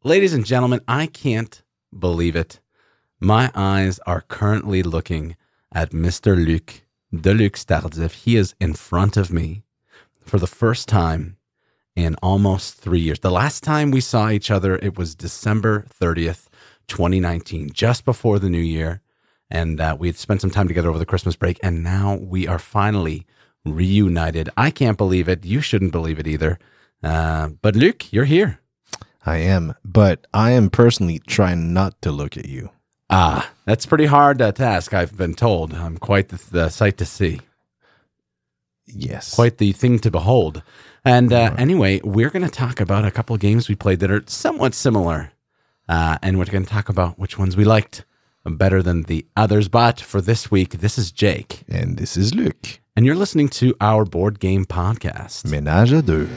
Ladies and gentlemen, I can't believe it. My eyes are currently looking at Mr. Luc Deluxe Tardif. He is in front of me for the first time in almost 3 years. The last time we saw each other, it was December 30th, 2019, just before the new year. And we had spent some time together over the Christmas break, and now we are finally reunited. I can't believe it. You shouldn't believe it either. But Luc, you're here. I am, but I am personally trying not to look at you. That's pretty hard to ask, I've been told. I'm quite the sight to see. Yes. Quite the thing to behold. And anyway, we're going to talk about a couple of games we played that are somewhat similar. And we're going to talk about which ones we liked better than the others. But for this week, this is Jake. And this is Luc. And you're listening to our board game podcast. Ménage à deux.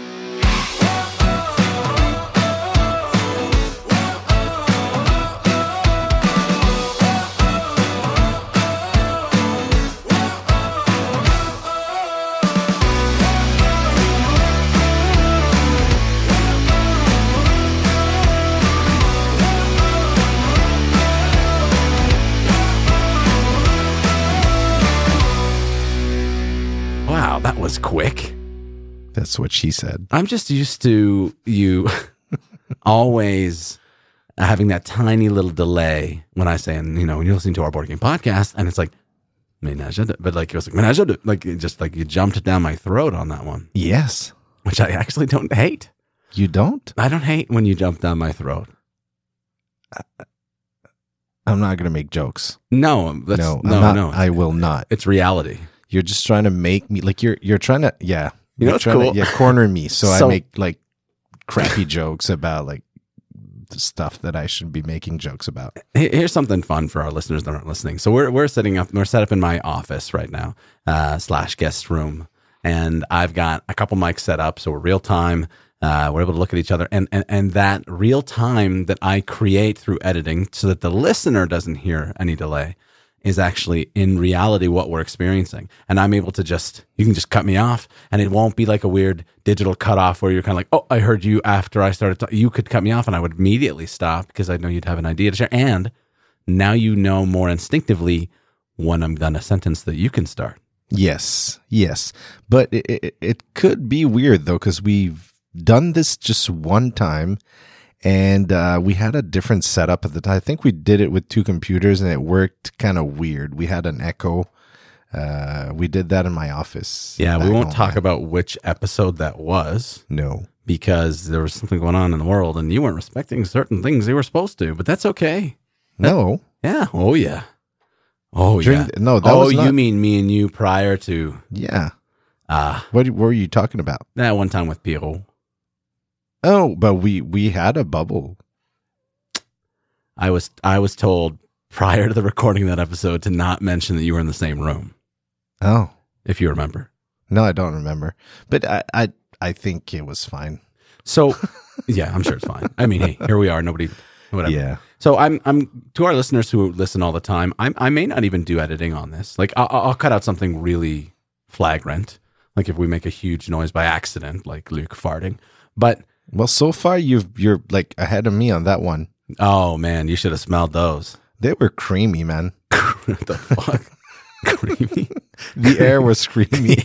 That was quick. That's what she said. I'm just used to you always having that tiny little delay when I say, and when you're listening to our board game podcast, and it's like, ménage à deux, but like it was like ménage à deux, like it just like you jumped down my throat on that one. Yes, which I actually don't hate. You don't? I don't hate when you jump down my throat. I'm not going to make jokes. No, no. I will not. It's reality. You're just trying to make me like you're trying to it's cool. Corner me so I make like crappy jokes about like the stuff that I should be making jokes about. Here's something fun for our listeners that aren't listening. So we're set up in my office right now / guest room, and I've got a couple mics set up, so we're real time. We're able to look at each other, and that real time that I create through editing, so that the listener doesn't hear any delay, is actually in reality what we're experiencing. And I'm able to you can just cut me off, and it won't be like a weird digital cutoff where you're kind of like, oh, I heard you after I started. You could cut me off and I would immediately stop because I know you'd have an idea to share. And now you know more instinctively when I'm done a sentence that you can start. Yes. But it could be weird though, because we've done this just one time. And we had a different setup at the time. I think we did it with two computers, and it worked kind of weird. We had an echo. We did that in my office. Yeah, we won't talk about which episode that was. No. Because there was something going on in the world, and you weren't respecting certain things you were supposed to. But that's okay. No. Yeah. Oh, yeah. Oh, yeah. No, that was not... you mean me and you prior to... Yeah. What were you talking about? That one time with Pierrot. Oh, but we had a bubble. I was told prior to the recording of that episode to not mention that you were in the same room. Oh, if you remember. No, I don't remember. But I think it was fine. So, yeah, I'm sure it's fine. I mean, hey, here we are. Nobody, whatever. Yeah. So I'm to our listeners who listen all the time. I may not even do editing on this. Like I'll cut out something really flagrant, like if we make a huge noise by accident, like Luc farting. But well, so far you're like ahead of me on that one. Oh man, you should have smelled those. They were creamy, man. What the fuck? Creamy? The air was creamy.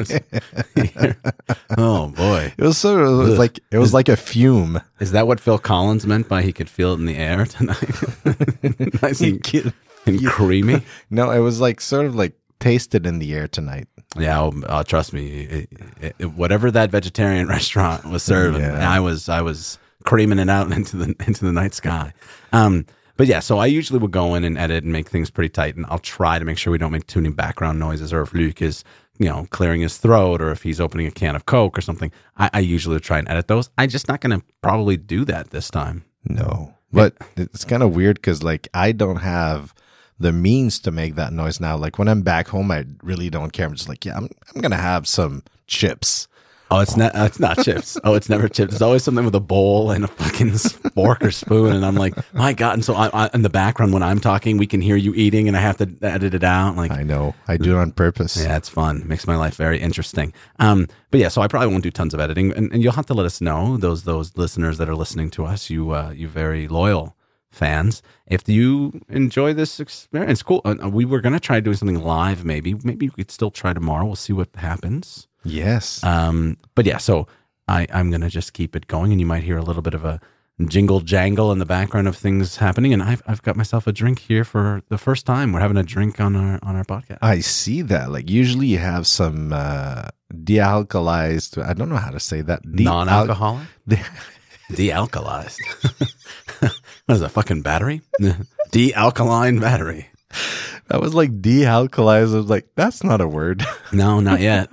Oh boy. It was like a fume. Is that what Phil Collins meant by he could feel it in the air tonight? Nice and creamy? No, it was like sort of like tasted in the air tonight. Yeah, trust me. Whatever that vegetarian restaurant was serving, yeah. I was creaming it out into the night sky. But yeah, so I usually would go in and edit and make things pretty tight, and I'll try to make sure we don't make too many background noises, or if Luc is, clearing his throat, or if he's opening a can of Coke or something, I usually try and edit those. I'm just not going to probably do that this time. No, but it's kind of weird because like I don't have the means to make that noise now. Like when I'm back home, I really don't care. I'm just like, yeah, I'm going to have some chips Oh, it's not. It's not chips. Oh, it's never chips. It's always something with a bowl and a fucking fork or spoon. And I'm like, my God! And so in the background when I'm talking, we can hear you eating, and I have to edit it out. Like, I know. I do it on purpose. yeah, it's fun. Makes my life very interesting. But yeah, so I probably won't do tons of editing, and you'll have to let us know, those listeners that are listening to us, you very loyal fans, if you enjoy this experience. Cool. We were gonna try doing something live. Maybe we could still try tomorrow. We'll see what happens. Yes. But yeah, so I'm going to just keep it going, and you might hear a little bit of a jingle jangle in the background of things happening. And I've got myself a drink here for the first time. We're having a drink on our podcast. I see that. Like usually you have some dealkalized, I don't know how to say that. Non-alcoholic? Dealkalized. What is that, fucking battery? De-alkaline battery. That was like dealkalized. I was like, that's not a word. No, not yet.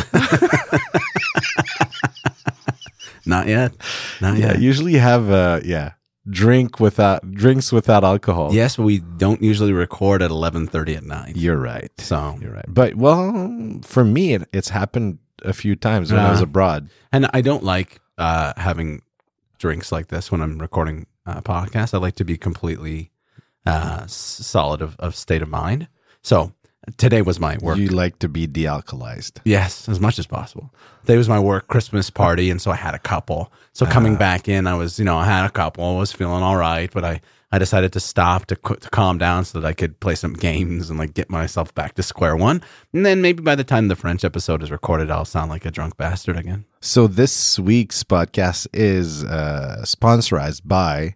Not yet. Yeah, usually you have drinks without alcohol. Yes, but we don't usually record at 11:30 at night. You're right. So you're right. But well, for me, it's happened a few times when I was abroad, and I don't like having drinks like this when I'm recording a podcast. I like to be completely solid of state of mind. So today was my work. You like to be dealkalized. Yes, as much as possible. Today was my work Christmas party, and so I had a couple. So coming back in, I was, I had a couple. I was feeling all right, but I decided to stop to calm down so that I could play some games and like get myself back to square one. And then maybe by the time the French episode is recorded, I'll sound like a drunk bastard again. So this week's podcast is sponsored by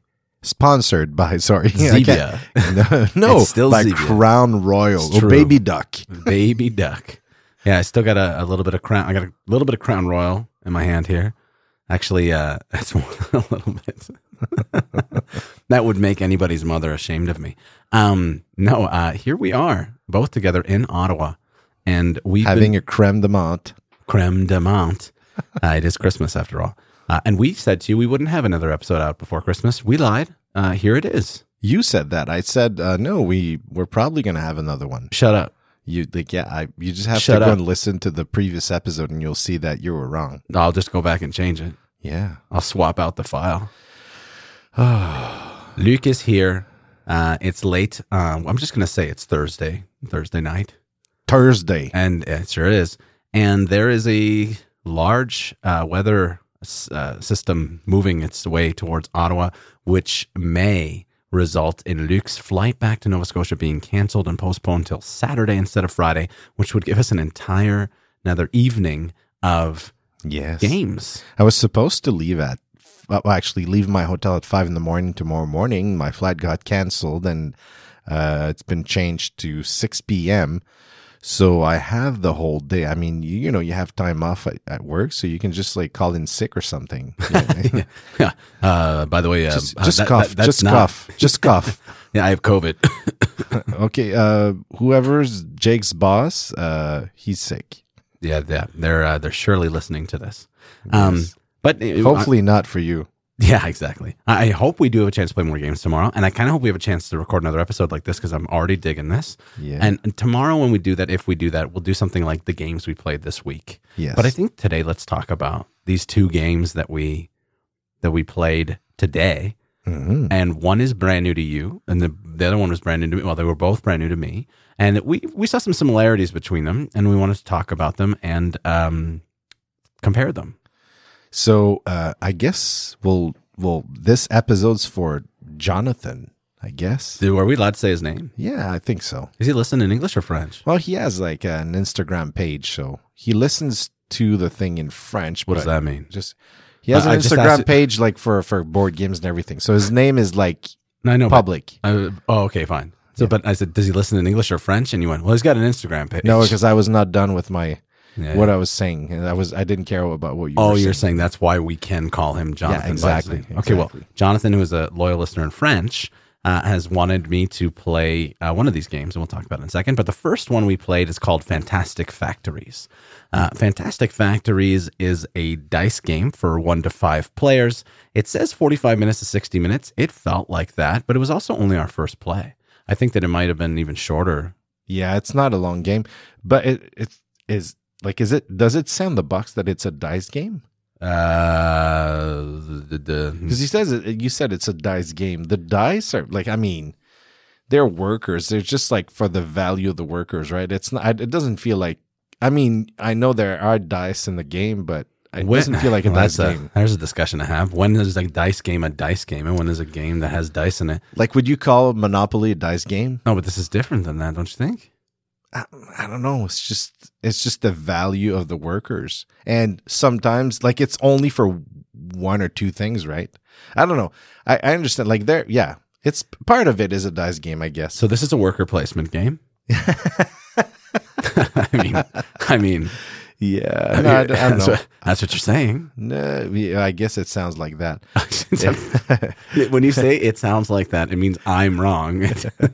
Zevia. No, It's still by Zevia. Crown Royal. It's true. Baby Duck. Baby duck. Yeah, I still got a little bit of Crown. I got a little bit of Crown Royal in my hand here. Actually, that's more than a little bit. That would make anybody's mother ashamed of me. Here we are, both together in Ottawa, and we've Having a creme de menthe. creme de menthe. It is Christmas after all. And we said to you we wouldn't have another episode out before Christmas. We lied. Here it is. You said that. I said, no, we're probably going to have another one. Shut up. You just have Shut to go up. and listen to the previous episode and you'll see that you were wrong. I'll just go back and change it. Yeah. I'll swap out the file. Luke is here. It's late. I'm just going to say it's Thursday night. Thursday. And it sure is. And there is a large weather system moving its way towards Ottawa, which may result in Luke's flight back to Nova Scotia being canceled and postponed till Saturday instead of Friday, which would give us another evening of Yes. games. I was supposed to leave leave my hotel at 5 a.m. tomorrow morning. My flight got canceled and it's been changed to 6 p.m. So I have the whole day. I mean, you have time off at work, so you can just like call in sick or something. Yeah. By the way, Just that- cough. that's Just not- cough. Just cough. Yeah, I have COVID. Okay. Whoever's Jake's boss, he's sick. Yeah, they're surely listening to this. Yes. But Hopefully not for you. yeah, exactly. I hope we do have a chance to play more games tomorrow, and I kind of hope we have a chance to record another episode like this because I'm already digging this. Yeah. And tomorrow, when we do that, if we do that, we'll do something like the games we played this week. Yes. But I think today, let's talk about these two games that we played today. Mhm. And one is brand new to you, and the other one was brand new to me. Well, they were both brand new to me, and we saw some similarities between them, and we wanted to talk about them and compare them. So I guess this episode's for Jonathan, I guess. Are we allowed to say his name? Yeah, I think so. Is he listening in English or French? Well, he has like an Instagram page, so he listens to the thing in French. What does but that mean? He has an I just asked Instagram it- page like for board games and everything. So his name is like I know. public. Okay, fine. So, but I said, does he listen in English or French? And you went, well, he's got an Instagram page. No, because I was not done with my Yeah. what I was saying. And I didn't care about what you Oh, were you're saying. saying that's why we can call him Jonathan. Yeah, exactly, by his name. Okay, well, exactly. Jonathan, who is a loyal listener in French, has wanted me to play one of these games, and we'll talk about it in a second. But the first one we played is called Fantastic Factories. Fantastic Factories is a dice game for 1 to 5 players. It says 45 minutes to 60 minutes. It felt like that, but it was also only our first play. I think that it might have been even shorter. Yeah, it's not a long game, but it is Like, does it say on the box that it's a dice game? Because you said it's a dice game. The dice are like, I mean, they're workers. They're just like for the value of the workers, right? It's not. It doesn't feel like. I mean, I know there are dice in the game, but it doesn't feel like a dice game. There's a discussion to have. When is a dice game, and when is a game that has dice in it? Like, would you call Monopoly a dice game? No, but this is different than that, don't you think? I don't know. It's just the value of the workers, and sometimes like it's only for one or two things, right? I don't know. I understand. Like it's part of it is a dice game, I guess. So this is a worker placement game. I mean, yeah. No, I don't know. That's what you're saying. No, I guess it sounds like that. When you say it sounds like that, it means I'm wrong.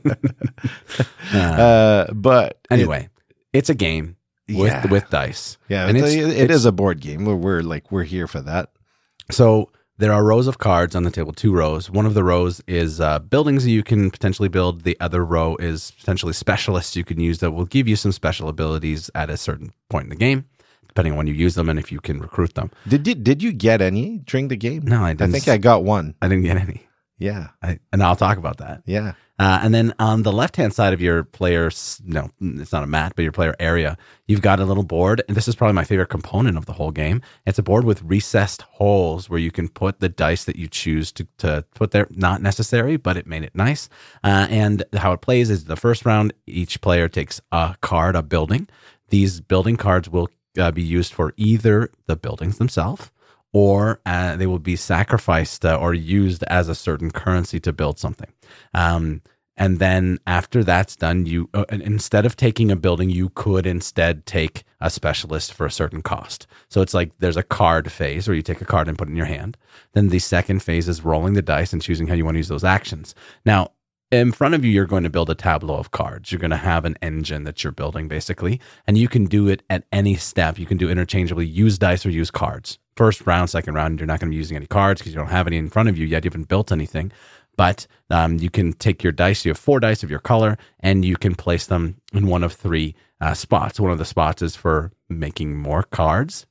But anyway, it's a game with dice. Yeah, and it is a board game. We're here for that. So there are rows of cards on the table, 2 rows. One of the rows is buildings that you can potentially build. The other row is potentially specialists you can use that will give you some special abilities at a certain point in the game, depending on when you use them and if you can recruit them. Did you get any during the game? No, I didn't. I think I got one. I didn't get any. Yeah. And I'll talk about that. Yeah. And then on the left-hand side of your player's, no, it's not a mat, but your player area, you've got a little board. And this is probably my favorite component of the whole game. It's a board with recessed holes where you can put the dice that you choose to put there. Not necessary, but it made it nice. And how it plays is the first round, each player takes a card, a building. These building cards will be used for either the buildings themselves, or they will be sacrificed or used as a certain currency to build something. And then after that's done, you instead of taking a building, you could instead take a specialist for a certain cost. So it's like there's a card phase where you take a card and put it in your hand. Then the second phase is rolling the dice and choosing how you want to use those actions. Now, in front of you, you're going to build a tableau of cards. You're going to have an engine that you're building, basically. And you can do it at any step. You can do interchangeably, use dice or use cards. First round, second round, you're not going to be using any cards because you don't have any in front of you yet. You haven't built anything. But you can take your dice. You have 4 dice of your color, and you can place them in one of 3 spots. One of the spots is for making more cards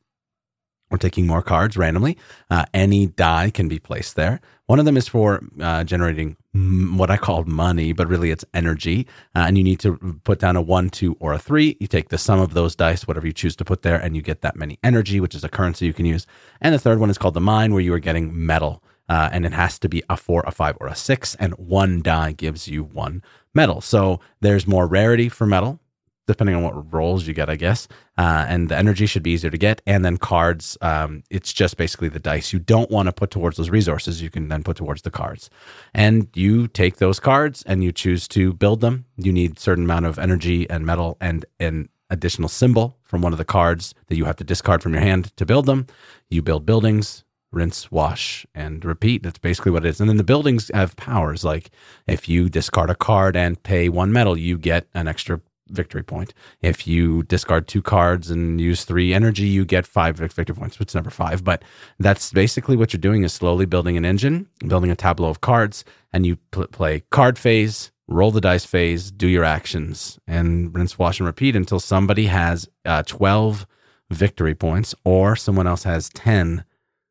or taking more cards randomly. Any die can be placed there. One of them is for generating what I call money, but really it's energy. And you need to put down a 1, 2, or a 3. You take the sum of those dice, whatever you choose to put there, and you get that many energy, which is a currency you can use. And the third one is called the mine, where you are getting metal. And it has to be a 4, a 5, or a 6, and 1 die gives you 1 metal. So there's more rarity for metal, depending on what rolls you get, I guess. And the energy should be easier to get. And then cards, it's just basically the dice you don't want to put towards those resources. You can then put towards the cards. And you take those cards and you choose to build them. You need a certain amount of energy and metal and an additional symbol from one of the cards that you have to discard from your hand to build them. You build buildings. Rinse, wash, and repeat. That's basically what it is. And then the buildings have powers. Like if you discard a card and pay 1 metal, you get an extra victory point. If you discard 2 cards and use 3 energy, you get 5 victory points. It's number 5. But that's basically what you're doing is slowly building an engine, building a tableau of cards, and you play card phase, roll the dice phase, do your actions, and rinse, wash, and repeat until somebody has 12 victory points or someone else has 10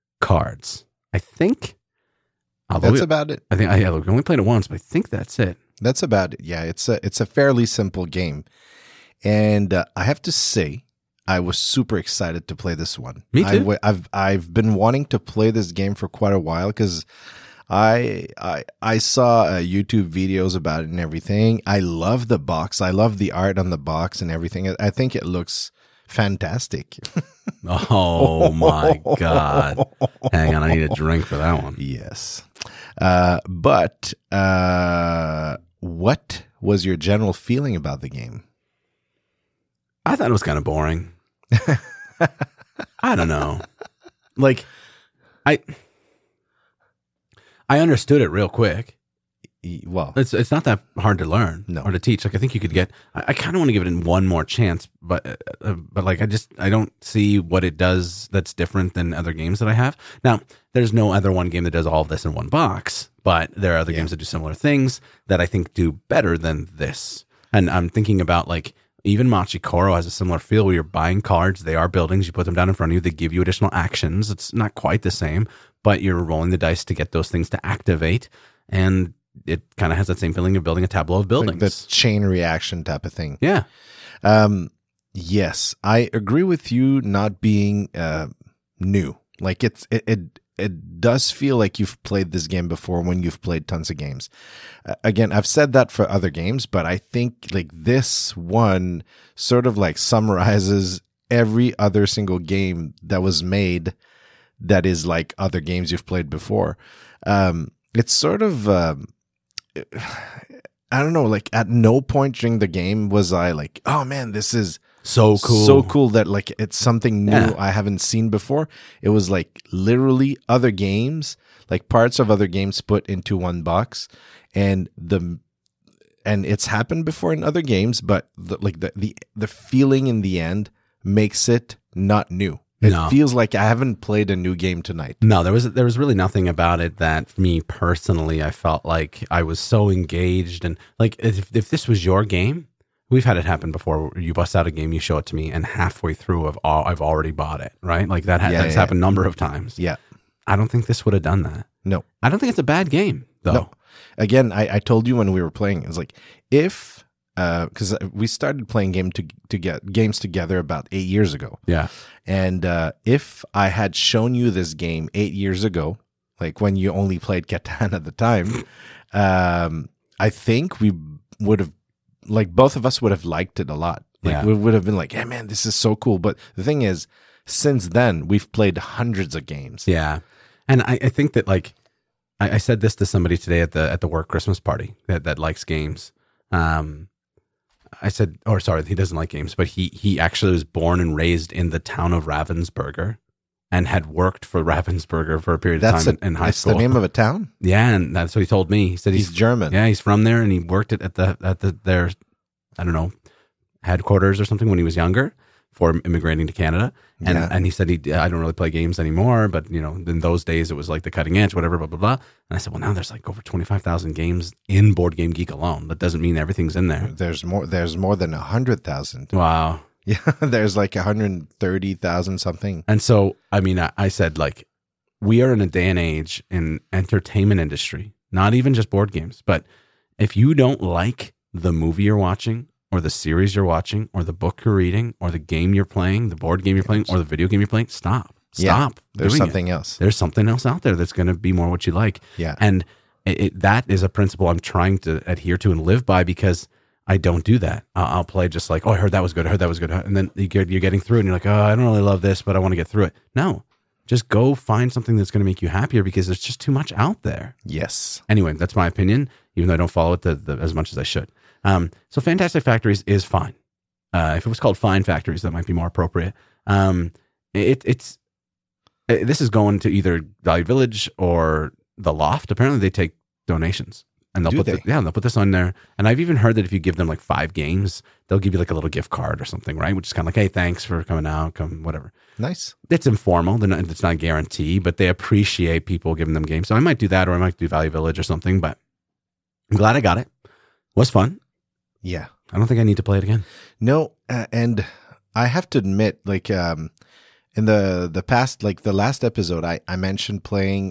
cards. I think that's about it. I think we only played it once, but I think that's it. That's about it. Yeah, it's a fairly simple game, and I have to say, I was super excited to play this one. Me too. I've been wanting to play this game for quite a while because I saw YouTube videos about it and everything. I love the box. I love the art on the box and everything. I think it looks fantastic. Oh my God. Hang on, I need a drink for that one. Yes. But what was your general feeling about the game? I thought it was kind of boring. I don't know. Like, I understood it real quick. Well, it's not that hard to learn or to teach. Like I think you could get. I kind of want to give it one more chance, but like I don't see what it does that's different than other games that I have. Now, there's no other one game that does all of this in one box, but there are other games that do similar things that I think do better than this. And I'm thinking about like Even Machikoro has a similar feel where you're buying cards. They are buildings. You put them down in front of you. They give you additional actions. It's not quite the same, but you're rolling the dice to get those things to activate. And it kind of has that same feeling of building a tableau of buildings. Like the chain reaction type of thing. Yeah. Yes, I agree with you not being new. Like it does feel like you've played this game before when you've played tons of games. Again, I've said that for other games, but I think like this one sort of like summarizes every other single game that was made that is like other games you've played before. It's sort of, I don't know, like at no point during the game was I like, oh man, this is so cool. So cool that like it's something new Yeah. I haven't seen before. It was like literally other games, like parts of other games put into one box, and it's happened before in other games, but the feeling in the end makes it not new. It No. feels like I haven't played a new game tonight. No, there was really nothing about it that for me personally, I felt like I was so engaged. And like, if this was your game, we've had it happen before. You bust out a game, you show it to me, and halfway through, I've already bought it. Right, like that's happened a number of times. Yeah, I don't think this would have done that. no, I don't think it's a bad game though. no. Again, I told you when we were playing, it's like if because we started playing games together about 8 years ago. Yeah, And if I had shown you this game 8 years ago, like when you only played Catan at the time, I think we would have, like both of us would have liked it a lot. Like Yeah. we would have been like, yeah, man, this is so cool. But the thing is, since then, we've played hundreds of games. yeah. And I think that like I said this to somebody today at the work Christmas party that likes games. I said, or sorry, he doesn't like games, but he actually was born and raised in the town of Ravensburger and had worked for Ravensburger for a period of time in high school. That's the name of a town? Yeah, and that's what he told me. He said He's German. Yeah, he's from there, and he worked at their I don't know, headquarters or something when he was younger before immigrating to Canada. And Yeah. and he said I don't really play games anymore, but you know, in those days it was like the cutting edge, whatever, blah blah blah. And I said, well, now there's like over 25,000 games in Board Game Geek alone. That doesn't mean everything's in there. There's more than 100,000. Wow. Yeah, there's like 130,000 something. And so, I mean, I said, like, we are in a day and age in entertainment industry, not even just board games, but if you don't like the movie you're watching or the series you're watching or the book you're reading or the game you're playing, the board game you're playing or the video game you're playing, stop. There's doing something it. else. There's something else out there that's going to be more what you like. Yeah. And that is a principle I'm trying to adhere to and live by, because I don't do that. I'll play just like, oh, I heard that was good. And then you're getting through it and you're like, oh, I don't really love this, but I want to get through it. No, just go find something that's going to make you happier, because there's just too much out there. Yes. Anyway, that's my opinion, even though I don't follow it as much as I should. So Fantastic Factories is fine. If it was called Fine Factories, that might be more appropriate. This is going to either Value Village or the Loft. Apparently they take donations. And they'll they'll put this on there. And I've even heard that if you give them like 5 games, they'll give you like a little gift card or something, right? Which is kind of like, hey, thanks for coming out, whatever. Nice. It's informal. It's not a guarantee, but they appreciate people giving them games. So I might do that, or I might do Value Village or something, but I'm glad I got it. Was fun. Yeah. I don't think I need to play it again. No, and I have to admit, like in the past, like the last episode, I mentioned playing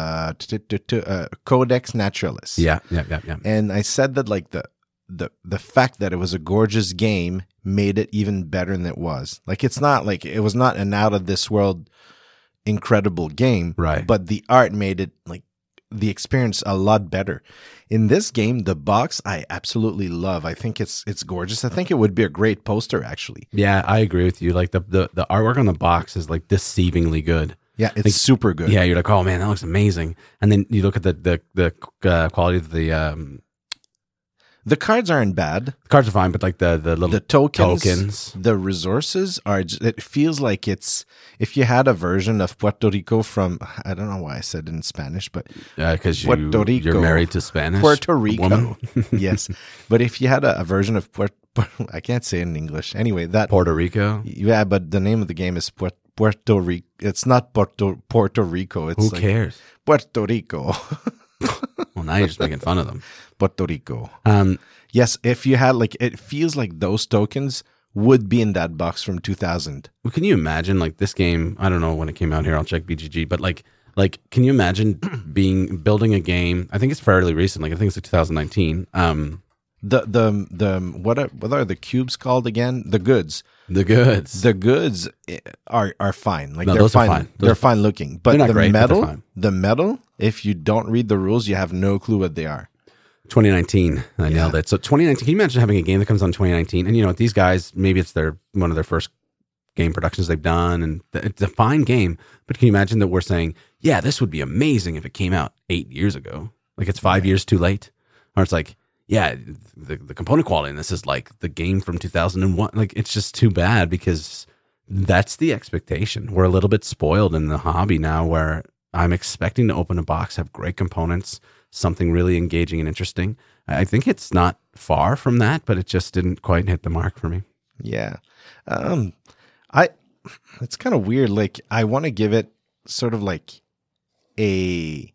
Codex Naturalis. Yeah. And I said that like the fact that it was a gorgeous game made it even better than it was. Like it was not an out of this world incredible game, Right. But the art made it like the experience a lot better. In this game, the box I absolutely love. I think it's gorgeous. I think it would be a great poster, actually. Yeah, I agree with you. Like the artwork on the box is like deceivingly good. Yeah, it's super good. Yeah, you're like, oh man, that looks amazing. And then you look at the quality of The cards aren't bad. cards are fine, but like the little tokens, the resources are. It feels like it's if you had a version of Puerto Rico from. I don't know why I said it in Spanish, but because Puerto Rico, you're married to Spanish Puerto Rico, woman. Yes. But if you had a version of I can't say it in English. Anyway, that Puerto Rico. Yeah, but the name of the game is Puerto Rico. It's not Puerto Rico. It's Who cares? Puerto Rico. Well, now you're just making fun of them. Puerto Rico. Um, Yes, if you had like, it feels like those tokens would be in that box from 2000. can you imagine like this game? I don't know when it came out here. I'll check BGG, but like, can you imagine building a game? I think it's fairly recent. Like I think it's like 2019. What are the cubes called again? The goods. The goods. The goods are fine. Like No, they're those are fine. fine. They're fine looking. But They're not the great, but they're metal, fine. the metal, if you don't read the rules, you have no clue what they are. 2019. I nailed it. So 2019. Can you imagine having a game that comes on 2019? And you know, these guys, maybe it's one of their first game productions they've done, and it's a fine game. But can you imagine that we're saying, yeah, this would be amazing if it came out 8 years ago? Like it's 5 years too late, or it's like, yeah, the component quality in this is like the game from 2001. Like it's just too bad because that's the expectation. We're a little bit spoiled in the hobby now, where I'm expecting to open a box, have great components, something really engaging and interesting. I think it's not far from that, but it just didn't quite hit the mark for me. Yeah. It's kind of weird. Like I want to give it sort of like it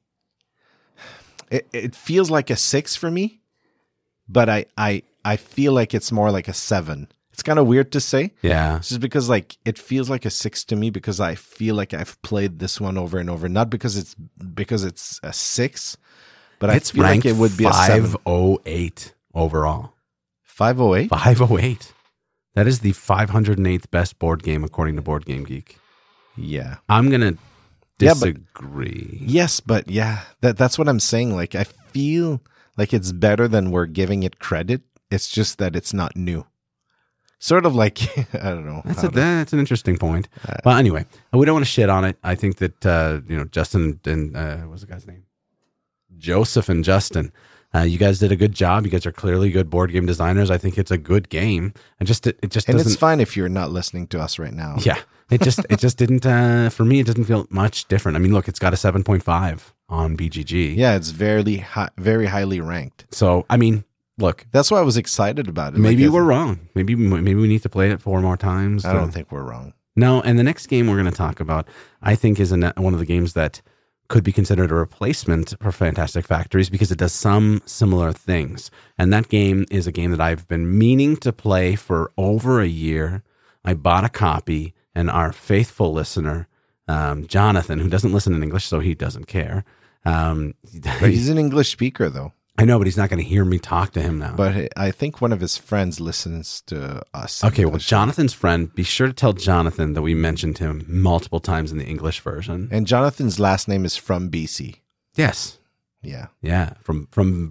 feels like a 6 for me, but I feel like it's more like a 7. It's kind of weird to say. Yeah. It's just because like it feels like a 6 to me because I feel like I've played this one over and over. Not because it's a 6, but I feel like it would be a 7. 508 overall. 508? 508. That is the 508th best board game according to Board Game Geek. Yeah. I'm going to Yeah, but- disagree. Yes, but yeah, that's what I'm saying. Like I feel like it's better than we're giving it credit. It's just that it's not new. Sort of like I don't know. That's an interesting point. Well, anyway, we don't want to shit on it. I think that Justin and what's the guy's name? Joseph and Justin. You guys did a good job. You guys are clearly good board game designers. I think it's a good game. It just and doesn't. it's fine if you're not listening to us right now. Yeah, it just didn't. For me, it doesn't feel much different. I mean, look, it's got a 7.5 on BGG. Yeah, it's very highly ranked. So I mean, look, That's why I was excited about it. maybe Like, we're wrong. Maybe we need to play it 4 more times. I don't think we're wrong. No, and the next game we're going to talk about, I think, is one of the games that could be considered a replacement for Fantastic Factories because it does some similar things. And that game is a game that I've been meaning to play for over a year. I bought a copy, and our faithful listener, Jonathan, who doesn't listen in English, so he doesn't care. But he's an English speaker, though. I know, but he's not going to hear me talk to him now. But I think one of his friends listens to us. Okay, well, Jonathan's friend, be sure to tell Jonathan that we mentioned him multiple times in the English version. And Jonathan's last name is from BC. Yes. Yeah. Yeah, from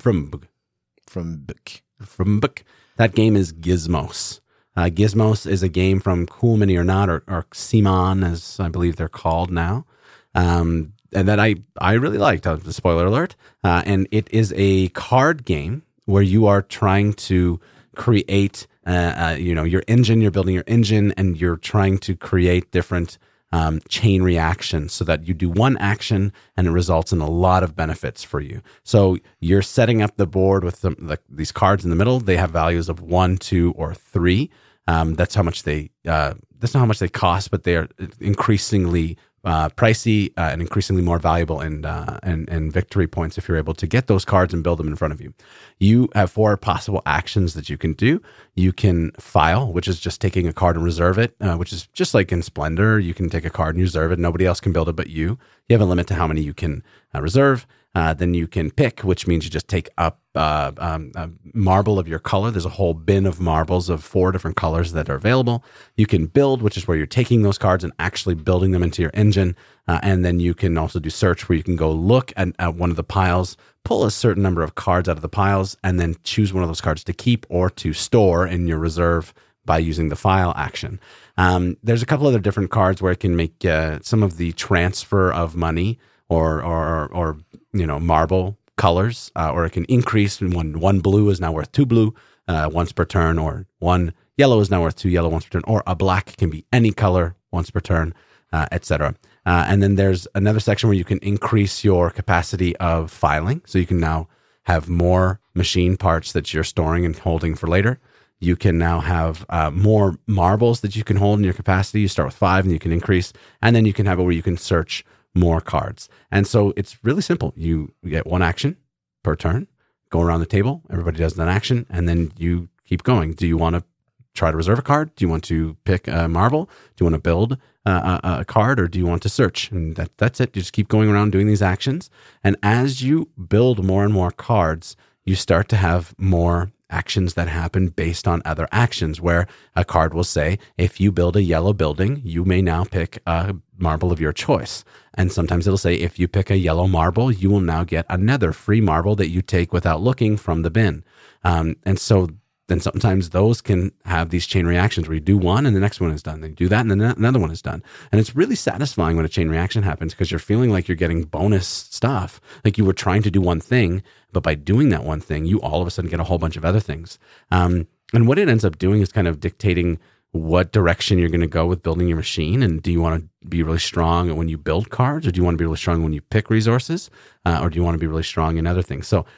Book. That game is Gizmos. Gizmos is a game from Cool Mini or Not, or Simon, as I believe they're called now. And that I really liked. Spoiler alert. And it is a card game where you are trying to create, your engine. You're building your engine, and you're trying to create different chain reactions so that you do one action and it results in a lot of benefits for you. So you're setting up the board with these cards in the middle. They have values of 1, 2, or 3. That's how much that's not how much they cost, but they are increasingly pricey and increasingly more valuable and victory points if you're able to get those cards and build them in front of you. You have 4 possible actions that you can do. You can file, which is just taking a card and reserve it, which is just like in Splendor. You can take a card and reserve it. Nobody else can build it but you. You have a limit to how many you can reserve. Then you can pick, which means you just take up a marble of your color. There's a whole bin of marbles of 4 different colors that are available. You can build, which is where you're taking those cards and actually building them into your engine. And then you can also do search, where you can go look at one of the piles, pull a certain number of cards out of the piles, and then choose one of those cards to keep or to store in your reserve by using the file action. There's a couple other different cards where it can make some of the transfer of money or marble colors, or it can increase. One blue is now worth 2 blue once per turn, or 1 yellow is now worth 2 yellow once per turn, or a black can be any color once per turn, etc. And then there's another section where you can increase your capacity of filing. So you can now have more machine parts that you're storing and holding for later. You can now have more marbles that you can hold in your capacity. You start with 5 and you can increase. And then you can have it where you can search more cards. And so it's really simple. You get 1 action per turn. go around the table. Everybody does that action, and then you keep going. Do you want to try to reserve a card? Do you want to pick a marble? Do you want to build a card, or do you want to search? And that's it. You just keep going around doing these actions. And as you build more and more cards, you start to have more actions that happen based on other actions, where a card will say, if you build a yellow building, you may now pick a marble of your choice. And sometimes it'll say, if you pick a yellow marble, you will now get another free marble that you take without looking from the bin. And so then sometimes those can have these chain reactions where you do one and the next one is done. Then you do that and then another one is done. And it's really satisfying when a chain reaction happens, because you're feeling like you're getting bonus stuff. Like you were trying to do one thing, but by doing that one thing, you all of a sudden get a whole bunch of other things. And what it ends up doing is kind of dictating what direction you're going to go with building your machine. And do you want to be really strong when you build cards, or do you want to be really strong when you pick resources, or do you want to be really strong in other things? So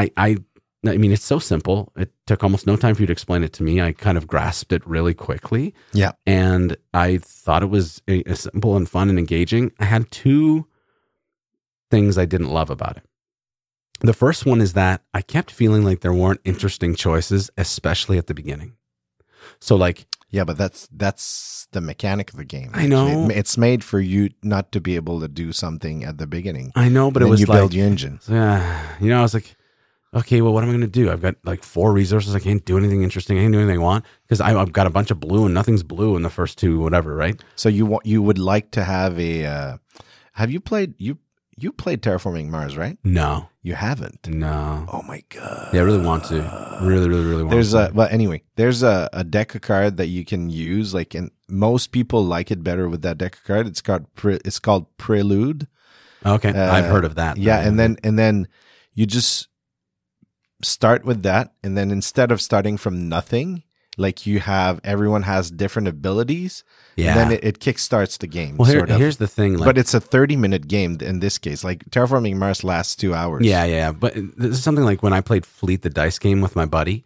I mean, it's so simple. It took almost no time for you to explain it to me. I kind of grasped it really quickly. Yeah. And I thought it was a simple and fun and engaging. I had two things I didn't love about it. The first one is that I kept feeling like there weren't interesting choices, especially at the beginning. So like, yeah, but that's the mechanic of the game. I know. It's made for you not to be able to do something at the beginning. I know, but And it was you like, build your engine. I was like, okay, well, what am I going to do? I've got like 4 resources. I can't do anything interesting. I can't do anything I want, because I've got a bunch of blue and nothing's blue in the first 2, whatever, right? So you would like to have a? Have you played you played Terraforming Mars, right? No. You haven't. No. Oh my god. Yeah, I really want to. Really want to. There's a deck of card that you can use. Like, and most people like it better with that deck of card. It's called Prelude. Okay, I've heard of that. Yeah, and then you just start with that, and then instead of starting from nothing, like everyone has different abilities. Yeah. And then it kickstarts the game. Well, sort of. Here's the thing. Like, but it's a 30-minute game in this case. Like Terraforming Mars lasts 2 hours. Yeah. But this is something like when I played Fleet the Dice game with my buddy,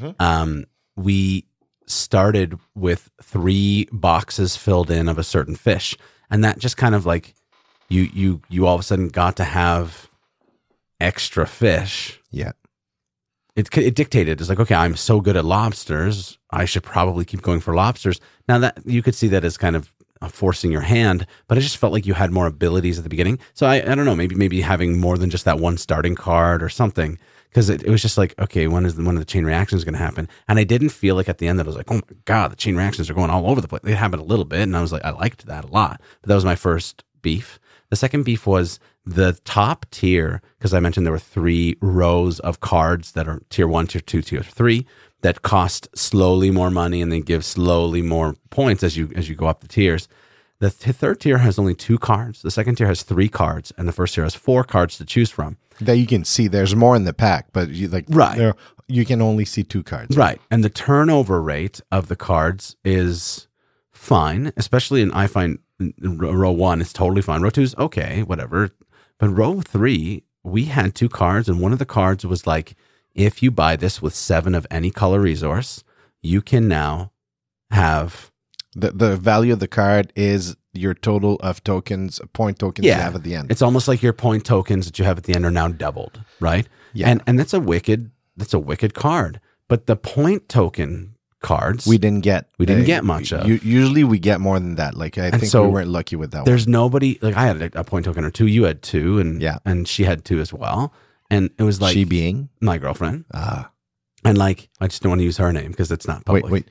we started with 3 boxes filled in of a certain fish. And that just kind of like, you all of a sudden got to have extra fish. Yeah. It dictated. It's like, okay, I'm so good at lobsters, I should probably keep going for lobsters. Now that you could see that as kind of forcing your hand, but I just felt like you had more abilities at the beginning. So I don't know, maybe having more than just that one starting card or something, because it was just like, okay, when is one of the chain reactions going to happen? And I didn't feel like at the end that I was like, oh my god, the chain reactions are going all over the place. They happened a little bit, and I was like, I liked that a lot. But that was my first beef. The second beef was the top tier, because I mentioned there were 3 rows of cards that are tier 1, tier 2, tier 3 that cost slowly more money, and they give slowly more points as you go up the tiers. The third tier has only 2 cards. The second tier has 3 cards, and the first tier has 4 cards to choose from. That you can see. There's more in the pack, but right. You can only see 2 cards. Right, and the turnover rate of the cards is fine, especially I find row 1 is totally fine. Row 2 is okay, whatever. But row 3, we had 2 cards, and one of the cards was like, if you buy this with 7 of any color resource, you can now have... The value of the card is your total of point tokens you have at the end. It's almost like your point tokens that you have at the end are now doubled, right? Yeah. And that's a wicked card. But the point token cards we didn't get much of. Usually we get more than that. Like I think we weren't lucky with that there's one. nobody, like I had a point token or 2, you had 2, and she had 2 as well. And it was like, she being my girlfriend. And like, I just don't want to use her name because it's not public. Wait.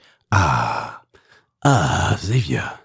Xavier.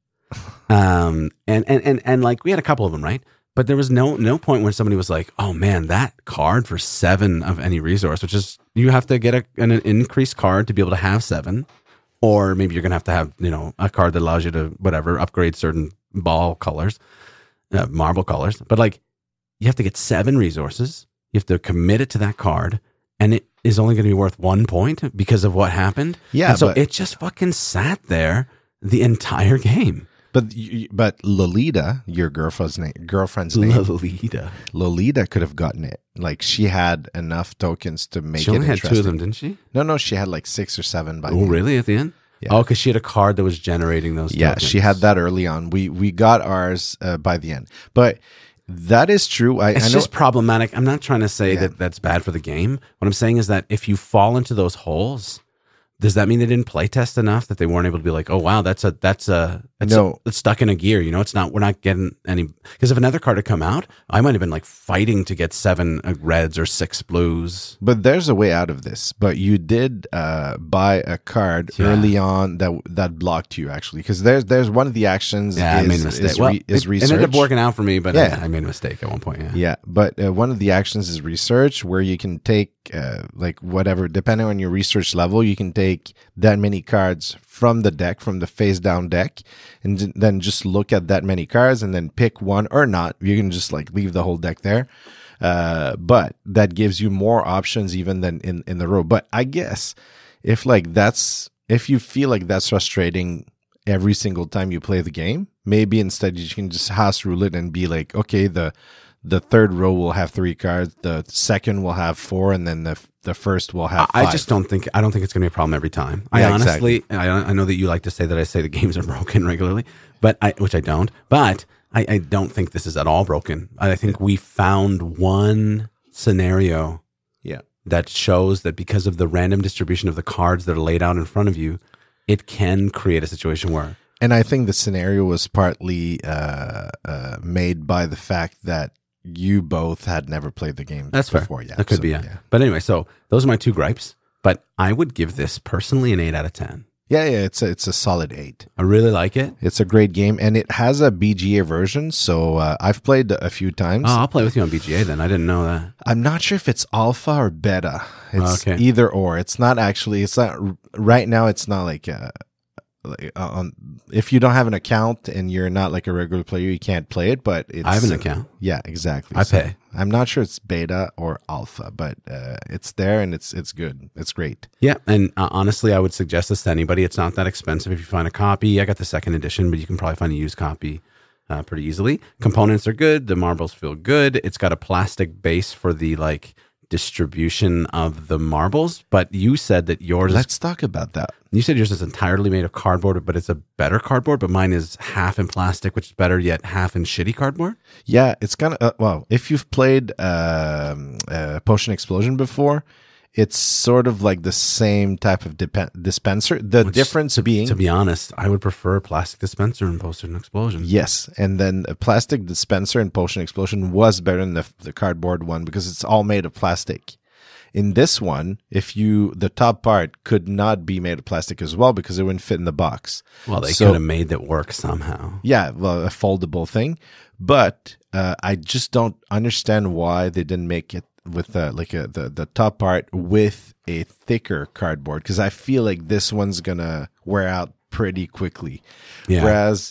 And like we had a couple of them, right? But there was no point when somebody was like, oh man, that card for 7 of any resource, which is, you have to get an increased card to be able to have 7, or maybe you're going to have, a card that allows you to, whatever, upgrade certain ball colors, marble colors. But like, you have to get 7 resources. You have to commit it to that card, and it is only going to be worth 1 point because of what happened. Yeah. And so it just fucking sat there the entire game. But Lolita, your girlfriend's name, Lolita could have gotten it. Like she had enough tokens to make it She only had interesting. 2 of them, didn't she? No, she had like 6 or 7 by Oh, really? At the end? Yeah. Oh, because she had a card that was generating those tokens. Yeah, she had that early on. We got ours by the end. But That is true. I know. just problematic. I'm not trying to say that that's bad for the game. What I'm saying is that if you fall into those holes, does that mean they didn't play test enough that they weren't able to be like, oh wow, it's stuck in a gear. It's not. We're not getting any. Because if another card had come out, I might have been like fighting to get 7 reds or 6 blues. But there's a way out of this. But you did buy a card early on that blocked you actually, because there's one of the actions. I made a mistake. Is research. It ended up working out for me, but I made a mistake at one point. Yeah, but one of the actions is research, where you can take like whatever, depending on your research level, you can take that many cards from the deck, from the face down deck, and then just look at that many cards and then pick one or not. You can just like leave the whole deck there. But that gives you more options even than in the row. But I guess if you feel like that's frustrating every single time you play the game, maybe instead you can just house rule it and be like, okay, the third row will have 3 cards, the second will have 4, and then the first will have 5. I don't think it's going to be a problem every time. I know that you like to say that I say the games are broken regularly, which I don't. But I don't think this is at all broken. I think we found one scenario that shows that because of the random distribution of the cards that are laid out in front of you, it can create a situation where... And I think the scenario was partly made by the fact that you both had never played the game before. Yeah, that could be. Yeah. But anyway, so those are my 2 gripes. But I would give this personally an 8 out of 10. Yeah, it's a solid 8. I really like it. It's a great game, and it has a BGA version. So I've played a few times. Oh, I'll play with you on BGA then. I didn't know that. I'm not sure if it's alpha or beta. It's either or. It's not actually. It's not right now. It's not like. If you don't have an account and you're not like a regular player, you can't play it. But I have an account. Yeah, exactly. I pay. I'm not sure it's beta or alpha, but it's there and it's good. It's great. Yeah, and honestly, I would suggest this to anybody. It's not that expensive if you find a copy. I got the 2nd edition, but you can probably find a used copy pretty easily. Components are good. The marbles feel good. It's got a plastic base for the distribution of the marbles, but you said that yours Let's talk about that. You said yours is entirely made of cardboard, but it's a better cardboard, but mine is half in plastic, which is better, yet half in shitty cardboard. Yeah, it's kind of if you've played Potion Explosion before, it's sort of like the same type of dispenser. The difference being, to be honest, I would prefer a plastic dispenser in Potion Explosion. Yes, and then a plastic dispenser in Potion Explosion was better than the cardboard one because it's all made of plastic. In this one, the top part could not be made of plastic as well because it wouldn't fit in the box. Well, they could have made that work somehow. Yeah, well, a foldable thing. But I just don't understand why they didn't make it with the top part with a thicker cardboard, because I feel like this one's gonna wear out pretty quickly. Yeah. Whereas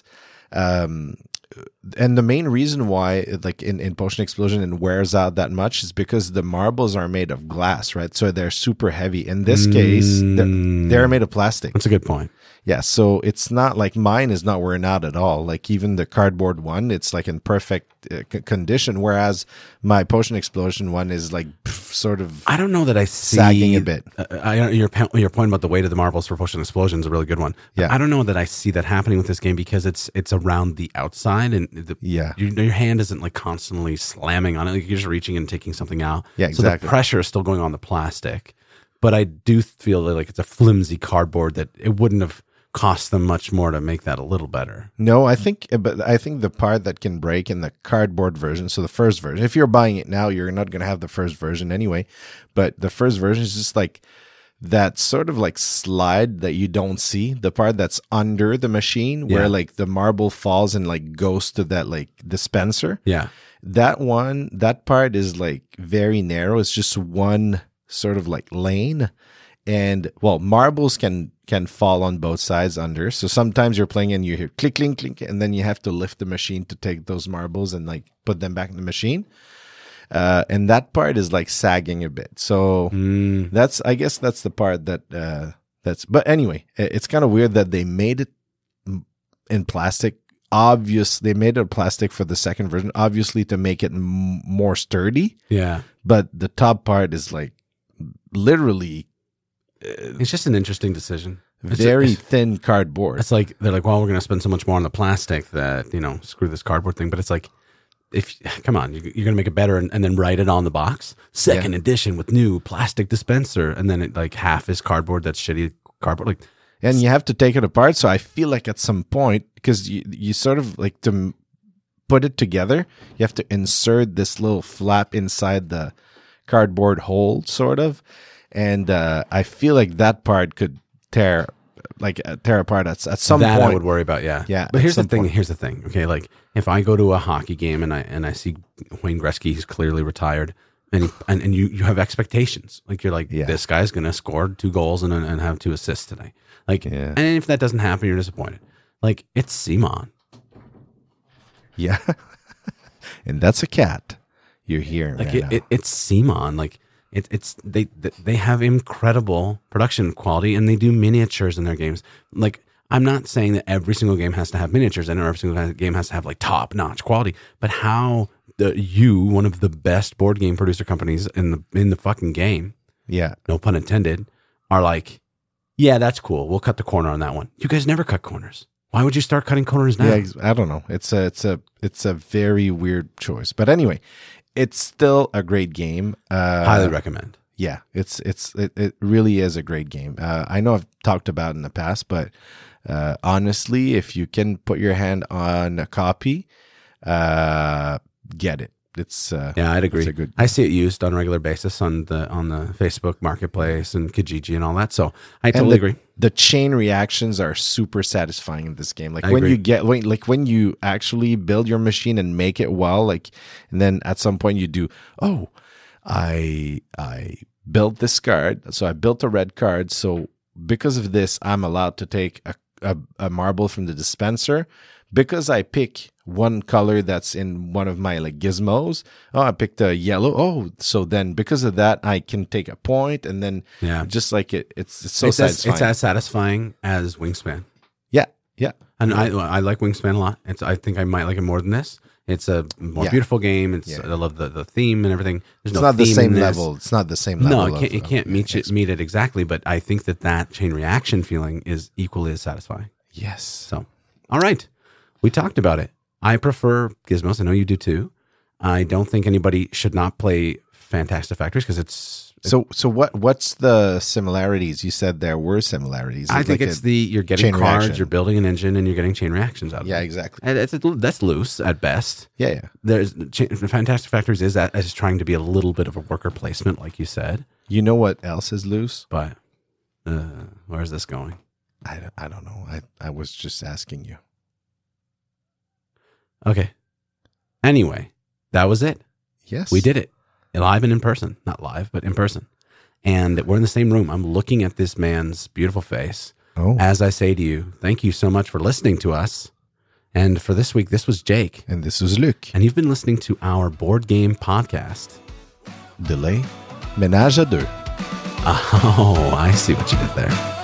and the main reason why in Potion Explosion it wears out that much is because the marbles are made of glass, right? So they're super heavy. In this case, they're made of plastic. That's a good point. Yeah, so it's not like mine is not wearing out at all. Like even the cardboard one, it's like in perfect condition, whereas my Potion Explosion one is like sort of. I don't know that I see sagging a bit. Your point about the weight of the marbles for Potion Explosion is a really good one. Yeah, I don't know that I see that happening with this game because it's around the outside and your hand isn't like constantly slamming on it. Like you're just reaching and taking something out. Yeah, exactly. So the pressure is still going on the plastic, but I do feel like it's a flimsy cardboard that it wouldn't have cost them much more to make that a little better. No, I think the part that can break in the cardboard version, so the first version, if you're buying it now, you're not going to have the first version anyway, but the first version is just like that sort of like slide that you don't see, the part that's under the machine where like the marble falls and like goes to that like dispenser. Yeah. That part is like very narrow. It's just one sort of like lane. And well, marbles can fall on both sides under. So sometimes you're playing and you hear click, clink, clink, and then you have to lift the machine to take those marbles and like put them back in the machine. And that part is like sagging a bit. So I guess that's the part but anyway, it's kind of weird that they made it in plastic. They made it plastic for the second version, obviously to make it more sturdy. Yeah. But the top part is like literally. It's just an interesting decision. Very thin cardboard. It's like they're like, well, we're going to spend so much more on the plastic that screw this cardboard thing. But it's like if come on, you're going to make it better and then write it on the box. Second edition with new plastic dispenser, and then it like half is cardboard. That's shitty cardboard. Like, and you have to take it apart. So I feel like at some point, because you sort of like to put it together, you have to insert this little flap inside the cardboard hole, sort of. And I feel like that part could tear apart at some that point. I would worry about. Yeah. But here's the thing. Here's the thing. Okay, like if I go to a hockey game and I see Wayne Gretzky, he's clearly retired, and you have expectations. Like you're like, this guy's gonna score 2 goals and have 2 assists today. Like, and if that doesn't happen, you're disappointed. Like it's Simon. Yeah, and that's a cat you're hearing. Like right it's Simon. Like they have incredible production quality, and they do miniatures in their games. Like I'm not saying that every single game has to have miniatures, and every single game has to have like top notch quality. But how one of the best board game producer companies in the fucking game, no pun intended, are like, yeah, that's cool. We'll cut the corner on that one. You guys never cut corners. Why would you start cutting corners now? Yeah, I don't know. It's a very weird choice, but anyway, it's still a great game. Highly recommend. Yeah, it really is a great game. I know I've talked about it in the past, but honestly, if you can put your hand on a copy, get it. It's I'd agree. It's a good. I see it used on a regular basis on the Facebook Marketplace and Kijiji and all that. So I totally agree. The chain reactions are super satisfying in this game. Like when you actually build your machine and make it well, like, and then at some point you do, I built this card. So I built a red card. So because of this, I'm allowed to take a marble from the dispenser. Because I pick one color that's in one of my like gizmos. I picked a yellow. So then because of that, I can take a point, and then just like it's so satisfying. It's as satisfying as Wingspan. Yeah. And I like Wingspan a lot. I think I might like it more than this. It's a more beautiful game. I love the theme and everything. It's not the same level. It's not the same level. No, it can't meet it exactly. But I think that chain reaction feeling is equally as satisfying. Yes. So, all right. We talked about it. I prefer Gizmos. I know you do too. I don't think anybody should not play Fantastic Factories because it's so. What's the similarities? You said there were similarities. I think it's you're getting cards, reaction. You're building an engine, and you're getting chain reactions out of it. Yeah, exactly. And that's loose at best. Yeah. There's Fantastic Factories is trying to be a little bit of a worker placement, like you said. You know what else is loose? But where's this going? I don't know. I was just asking you. Okay. Anyway, that was it. Yes. We did it. Live and in person. Not live, but in person. And we're in the same room. I'm looking at this man's beautiful face. As I say to you, thank you so much for listening to us. And for this week, this was Jake. And this was Luc. And you've been listening to our board game podcast. Delay. Ménage à deux. Oh, I see what you did there.